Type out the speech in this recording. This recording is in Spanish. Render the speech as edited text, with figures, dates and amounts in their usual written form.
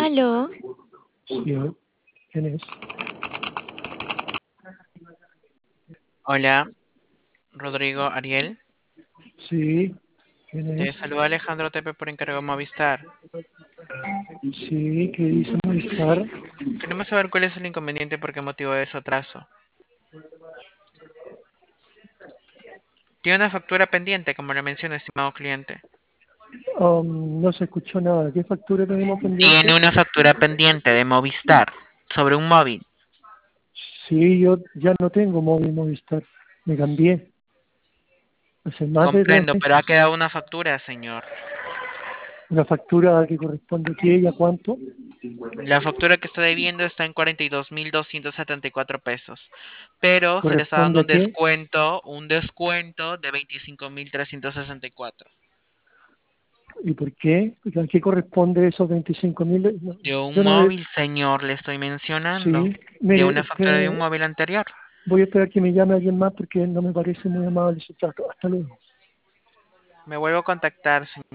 Aló, Sí, ¿quién es? Hola, Rodrigo Ariel. Sí, ¿quién Te es? saluda Alejandro Tepe por encargo de Movistar. Sí, ¿qué dice Movistar? Queremos saber cuál es el inconveniente y por qué motivo de su atraso. Tiene una factura pendiente, como le menciona, estimado cliente. No se escuchó nada. ¿Qué factura tenemos pendiente? Tiene una factura pendiente de Movistar sobre un móvil. Sí, yo ya no tengo móvil Movistar. Me cambié. Hace más de dos Comprendo, pero ha meses. quedado una factura, señor. Una factura que corresponde a qué y a cuánto. La factura que está debiendo está en 42.274 pesos, pero se le está dando ¿Corresponde a qué? un descuento de 25.364. ¿Y por qué? ¿A qué corresponde esos 25.000? No, De un yo no he... móvil, señor, le estoy mencionando. Sí, De mire, una factura de un móvil anterior. voy a esperar que me llame alguien más porque no me parece muy amable su trato. Hasta luego. Me vuelvo a contactar, señor.